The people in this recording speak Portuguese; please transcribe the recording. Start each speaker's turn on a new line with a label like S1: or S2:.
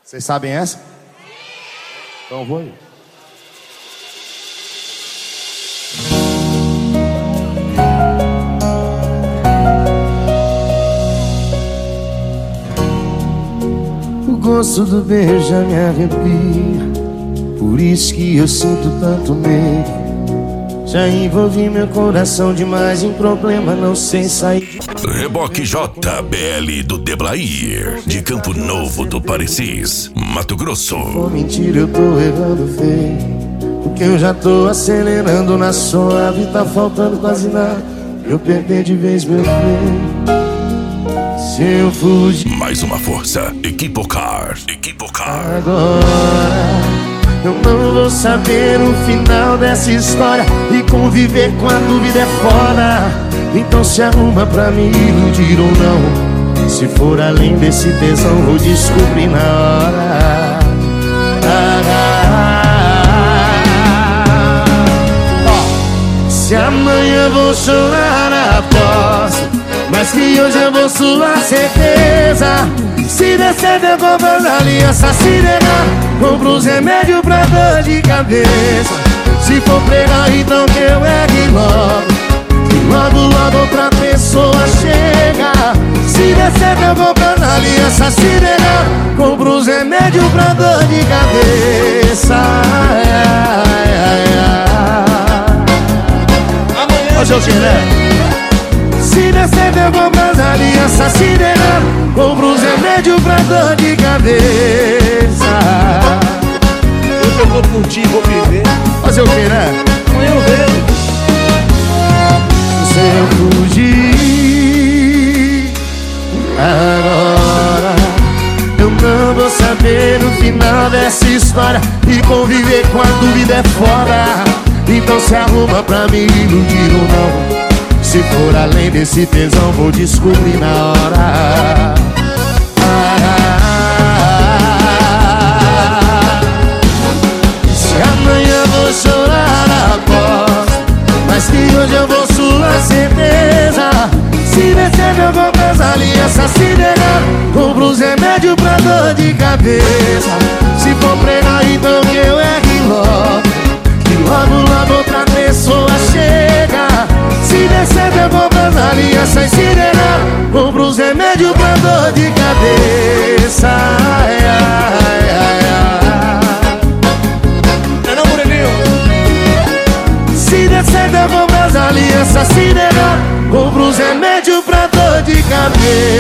S1: Vocês sabem essa? Então vou aí. O gosto do beijo já me arrepia, por isso que eu sinto tanto medo. Já envolvi meu coração demais em problema, não sei sair de...
S2: Reboque JBL do Deblair, de Campo Novo do Parecis, Mato Grosso.
S1: For mentira, eu tô errando feio, porque eu já tô acelerando na suave. Tá faltando quase nada, eu perder de vez meu freio. Se eu fugir...
S2: Mais uma força, Equipocar.
S1: Agora eu não vou saber o final dessa história, e conviver com a dúvida é foda. Então se arruma pra me iludir ou não. Se for além desse tesão, vou descobrir na hora. Se amanhã vou chorar, aposto, mas que hoje eu vou suar certeza. Se der certo eu compro as alianças, se negar, compro os remédios pra dor de cabeça. Se for pregar então que eu ergue logo, que logo outra pessoa chega. Se der certo eu compro as alianças, se negar, compro os remédios pra dor de cabeça. Ô seu Xeré, se der certo eu compro as alianças, se negar, compro os remédios pra dor de cabeça.
S3: Hoje eu vou curtir, vou viver.
S1: Fazer o que, né?
S3: Amanhã eu vejo.
S1: Se eu fugir agora, eu não vou saber o final dessa história, e conviver com a dúvida é foda. Então se arruma pra me iludir ou não. Se for além desse tesão, vou descobrir na hora. Se amanhã vou chorar, aposto, mas que hoje eu vou suar certeza. Se descer eu compro as alianças, se negar, compro os remédios pra dor de cabeça. Se for pregar então que eu ergue logo, que logo outra pessoa chega. Se descer eu compro as alianças, se negar, compro os remédios pra dor de cabeça.
S3: Não, Moreninho.
S1: Se descer eu compro as alianças, se negar, compro os remédios pra dor de cabeça.